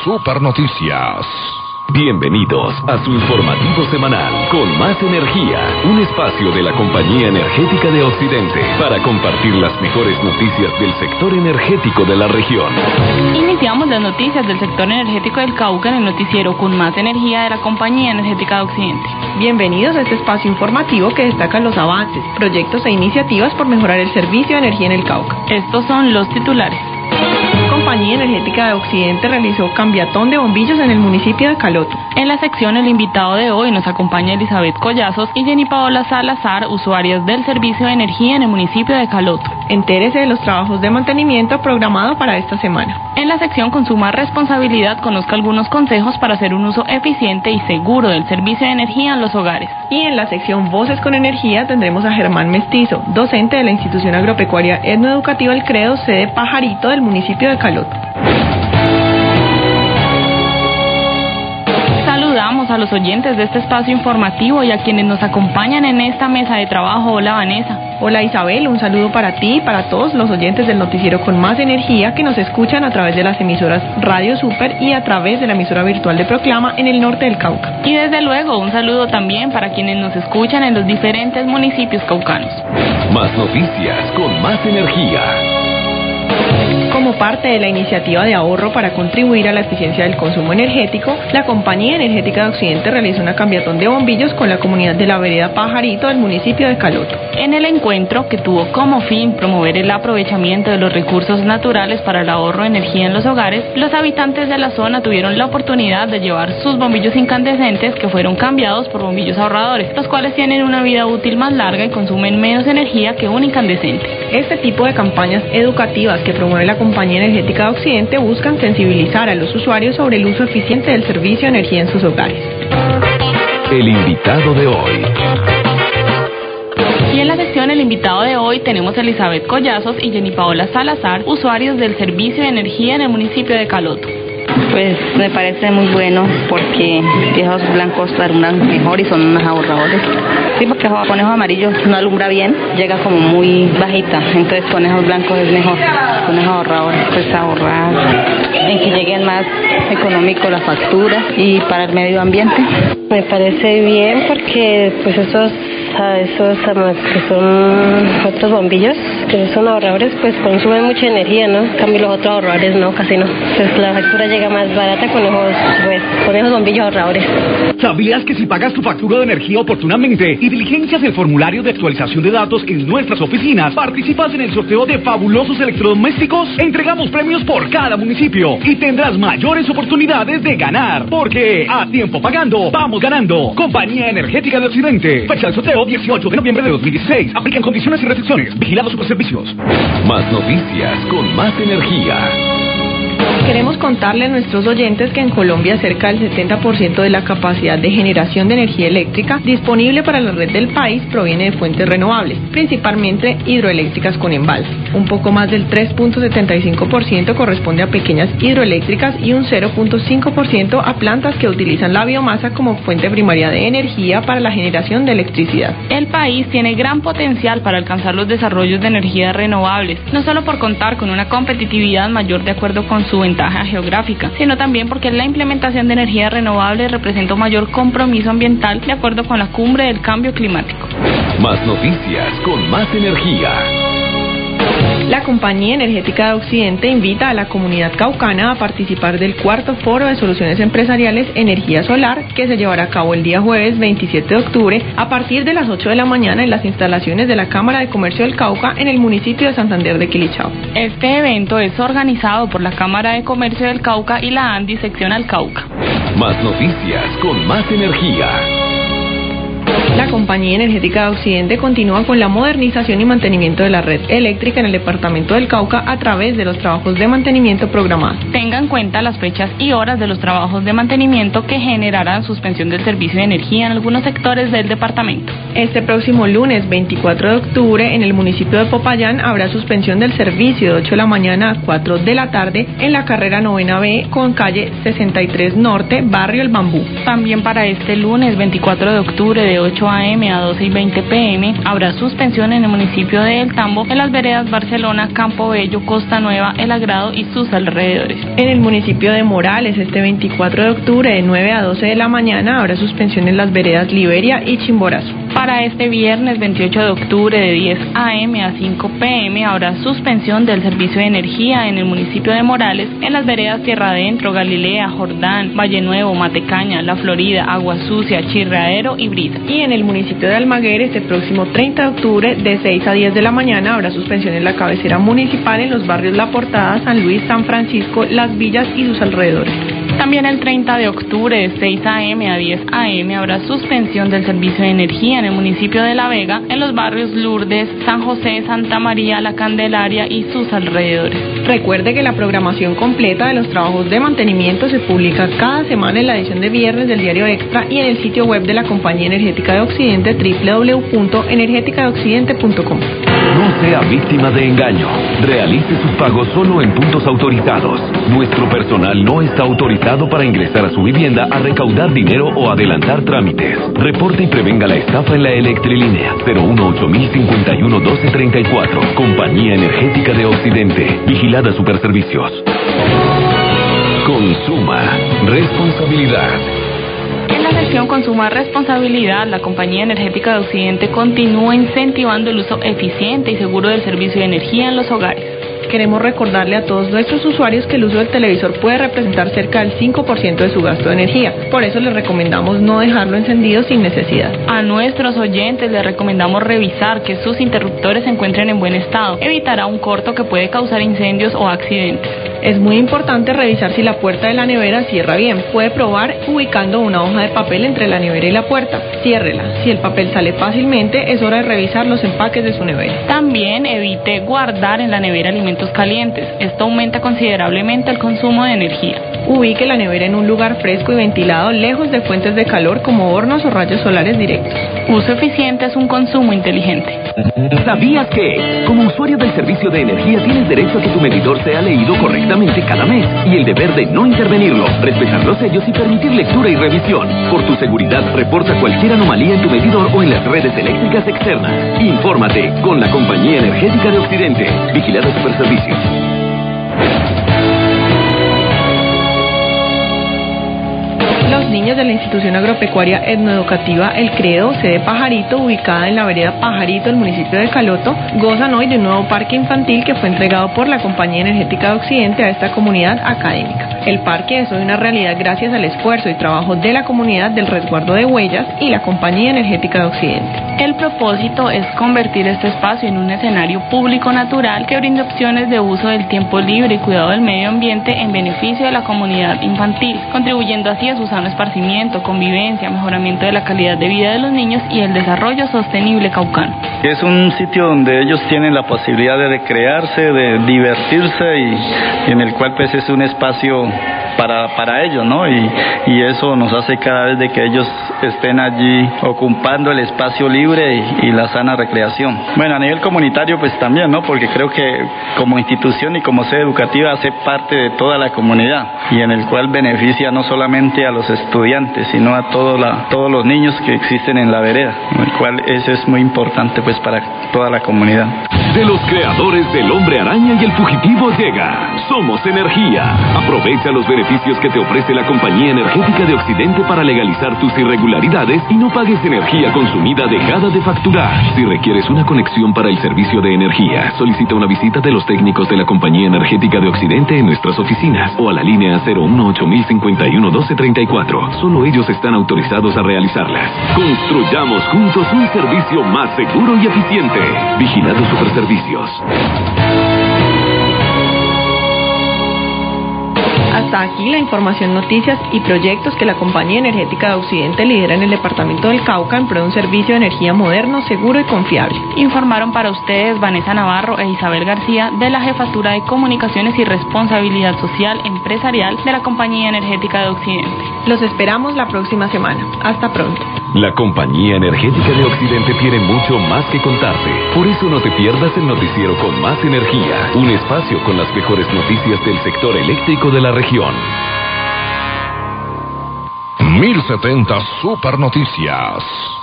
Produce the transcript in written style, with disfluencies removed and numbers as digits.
Super Noticias. Bienvenidos a su informativo semanal con más energía, un espacio de la Compañía Energética de Occidente para compartir las mejores noticias del sector energético de la región. Iniciamos las noticias del sector energético del Cauca en el noticiero con más energía de la Compañía Energética de Occidente. Bienvenidos a este espacio informativo que destaca los avances, proyectos e iniciativas por mejorar el servicio de energía en el Cauca. Estos son los titulares. Compañía Energética de Occidente realizó cambiatón de bombillos en el municipio de Caloto. En la sección El invitado de hoy nos acompaña Elizabeth Collazos y Jenny Paola Salazar, usuarias del servicio de energía en el municipio de Caloto. Entérese de los trabajos de mantenimiento programado para esta semana. En la sección Consuma Responsabilidad conozca algunos consejos para hacer un uso eficiente y seguro del servicio de energía en los hogares. Y en la sección Voces con Energía tendremos a Germán Mestizo, docente de la Institución Agropecuaria Etnoeducativa El Credo, sede Pajarito del municipio de Caloto. Saludamos a los oyentes de este espacio informativo y a quienes nos acompañan en esta mesa de trabajo. Hola, Vanessa. Hola, Isabel, un saludo para ti y para todos los oyentes del noticiero con más energía que nos escuchan a través de las emisoras Radio Super y a través de la emisora virtual de Proclama en el norte del Cauca. Y desde luego un saludo también para quienes nos escuchan en los diferentes municipios caucanos. Más noticias con más energía. Como parte de la iniciativa de ahorro para contribuir a la eficiencia del consumo energético, la Compañía Energética de Occidente realizó una cambiatón de bombillos con la comunidad de la vereda Pajarito del municipio de Caloto. En el encuentro, que tuvo como fin promover el aprovechamiento de los recursos naturales para el ahorro de energía en los hogares, los habitantes de la zona tuvieron la oportunidad de llevar sus bombillos incandescentes que fueron cambiados por bombillos ahorradores, los cuales tienen una vida útil más larga y consumen menos energía que un incandescente. Este tipo de campañas educativas que promueve la Compañía Energética de Occidente buscan sensibilizar a los usuarios sobre el uso eficiente del servicio de energía en sus hogares. El invitado de hoy. Y en la sección El invitado de hoy tenemos a Elizabeth Collazos y Jenny Paola Salazar, usuarios del servicio de energía en el municipio de Caloto. Pues me parece muy bueno porque esos blancos alumbran mejor y son más ahorradores. Sí, porque con esos amarillos no alumbra bien, llega como muy bajita, entonces con esos blancos es mejor, con esos ahorradores pues ahorrar, en que lleguen más económico la factura y para el medio ambiente. Me parece bien porque pues esos que son otros bombillos que son ahorradores pues consumen mucha energía, ¿no? En cambio los otros ahorradores no, casi no. Entonces la factura llega más barata con esos bombillos ahorradores. ¿Sabías que si pagas tu factura de energía oportunamente y diligencias el formulario de actualización de datos en nuestras oficinas, participas en el sorteo de fabulosos electrodomésticos? Entregamos premios por cada municipio y tendrás mayores oportunidades de ganar, porque a tiempo pagando, vamos ganando. Compañía Energética de Occidente. Fecha del sorteo 18 de noviembre de 2016. Aplican condiciones y restricciones. Vigilado Superservicios. Más noticias con más energía. Queremos contarle a nuestros oyentes que en Colombia cerca del 70% de la capacidad de generación de energía eléctrica disponible para la red del país proviene de fuentes renovables, principalmente hidroeléctricas con embalse. Un poco más del 3.75% corresponde a pequeñas hidroeléctricas y un 0.5% a plantas que utilizan la biomasa como fuente primaria de energía para la generación de electricidad. El país tiene gran potencial para alcanzar los desarrollos de energías renovables, no solo por contar con una competitividad mayor de acuerdo con su ventaja geográfica, sino también porque la implementación de energía renovable representa un mayor compromiso ambiental de acuerdo con la cumbre del cambio climático. Más noticias con más energía. La Compañía Energética de Occidente invita a la comunidad caucana a participar del cuarto foro de soluciones empresariales Energía Solar, que se llevará a cabo el día jueves 27 de octubre a partir de las 8 de la mañana en las instalaciones de la Cámara de Comercio del Cauca en el municipio de Santander de Quilichao. Este evento es organizado por la Cámara de Comercio del Cauca y la ANDI Seccional Cauca. Más noticias con más energía. La Compañía Energética de Occidente continúa con la modernización y mantenimiento de la red eléctrica en el departamento del Cauca a través de los trabajos de mantenimiento programados. Tenga en cuenta las fechas y horas de los trabajos de mantenimiento que generarán suspensión del servicio de energía en algunos sectores del departamento. Este próximo lunes 24 de octubre en el municipio de Popayán habrá suspensión del servicio de 8 de la mañana a 4 de la tarde en la carrera 9B con calle 63 Norte, barrio El Bambú. También para este lunes 24 de octubre de 8 a a.m. a 12:20 p.m. habrá suspensión en el municipio de El Tambo, en las veredas Barcelona, Campo Bello, Costa Nueva, El Agrado y sus alrededores. En el municipio de Morales, este 24 de octubre, de 9 a 12 de la mañana, habrá suspensión en las veredas Liberia y Chimborazo. Para este viernes 28 de octubre, de 10 a.m. a 5 p.m. habrá suspensión del servicio de energía en el municipio de Morales, en las veredas Tierra Adentro, Galilea, Jordán, Valle Nuevo, Matecaña, La Florida, Agua Sucia, Chirradero y Brisa. Y en el municipio de Almaguer, este próximo 30 de octubre, de 6 a 10 de la mañana, habrá suspensión en la cabecera municipal en los barrios La Portada, San Luis, San Francisco, Las Villas y sus alrededores. También el 30 de octubre, de 6 a.m. a 10 a.m. habrá suspensión del servicio de energía en el municipio de La Vega, en los barrios Lourdes, San José, Santa María, La Candelaria y sus alrededores. Recuerde que la programación completa de los trabajos de mantenimiento se publica cada semana en la edición de viernes del Diario Extra y en el sitio web de la Compañía Energética de Occidente, www.energeticadeoccidente.com. No sea víctima de engaño. Realice sus pagos solo en puntos autorizados. Nuestro personal no está autorizado para ingresar a su vivienda a recaudar dinero o adelantar trámites. Reporte y prevenga la estafa en la Electrilínea 018-051-1234. Compañía Energética de Occidente. Vigilada Superservicios. Consuma responsabilidad. En la sección Consuma Responsabilidad, la Compañía Energética de Occidente continúa incentivando el uso eficiente y seguro del servicio de energía en los hogares. Queremos recordarle a todos nuestros usuarios que el uso del televisor puede representar cerca del 5% de su gasto de energía. Por eso les recomendamos no dejarlo encendido sin necesidad. A nuestros oyentes les recomendamos revisar que sus interruptores se encuentren en buen estado. Evitará un corto que puede causar incendios o accidentes. Es muy importante revisar si la puerta de la nevera cierra bien. Puede probar ubicando una hoja de papel entre la nevera y la puerta. Ciérrela. Si el papel sale fácilmente, es hora de revisar los empaques de su nevera. También evite guardar en la nevera alimentos calientes. Esto aumenta considerablemente el consumo de energía. Ubique la nevera en un lugar fresco y ventilado, lejos de fuentes de calor como hornos o rayos solares directos. Uso eficiente es un consumo inteligente. ¿Sabías que, como usuario del servicio de energía, tienes derecho a que tu medidor sea leído correctamente cada mes y el deber de no intervenirlo, respetar los sellos y permitir lectura y revisión? Por tu seguridad, reporta cualquier anomalía en tu medidor o en las redes eléctricas externas. Infórmate con la Compañía Energética de Occidente. Vigilada Superservicios. Los niños de la institución agropecuaria etnoeducativa El Credo, sede Pajarito, ubicada en la vereda Pajarito del municipio de Caloto, gozan hoy de un nuevo parque infantil que fue entregado por la Compañía Energética de Occidente a esta comunidad académica. El parque es hoy una realidad gracias al esfuerzo y trabajo de la comunidad del resguardo de huellas y la Compañía Energética de Occidente. El propósito es convertir este espacio en un escenario público natural que brinde opciones de uso del tiempo libre y cuidado del medio ambiente en beneficio de la comunidad infantil, contribuyendo así a su sano esparcimiento, convivencia, mejoramiento de la calidad de vida de los niños y el desarrollo sostenible caucano. Es un sitio donde ellos tienen la posibilidad de recrearse, de divertirse y en el cual pues es un espacio para ellos, ¿no? Y eso nos hace cada vez de que ellos estén allí ocupando el espacio libre y la sana recreación. Bueno, a nivel comunitario pues también, ¿no? Porque creo que como institución y como sede educativa hace parte de toda la comunidad y en el cual beneficia no solamente a los estudiantes, sino a todos los niños que existen en la vereda, en el cual eso es muy importante pues para toda la comunidad. De los creadores del Hombre Araña y el Fugitivo llega Somos Energía. Aprovecha los beneficios que te ofrece la Compañía Energética de Occidente para legalizar tus irregularidades y no pagues energía consumida dejada de facturar. Si requieres una conexión para el servicio de energía, solicita una visita de los técnicos de la Compañía Energética de Occidente en nuestras oficinas o a la línea 018-051-1234. Solo ellos están autorizados a realizarlas. Construyamos juntos un servicio más seguro y eficiente. Vigilado Superservicios. Hasta aquí la información, noticias y proyectos que la Compañía Energética de Occidente lidera en el departamento del Cauca en pro de un servicio de energía moderno, seguro y confiable. Informaron para ustedes Vanessa Navarro e Isabel García de la Jefatura de Comunicaciones y Responsabilidad Social Empresarial de la Compañía Energética de Occidente. Los esperamos la próxima semana. Hasta pronto. La Compañía Energética de Occidente tiene mucho más que contarte. Por eso no te pierdas el noticiero con más energía. Un espacio con las mejores noticias del sector eléctrico de la región. 1070 Super Noticias.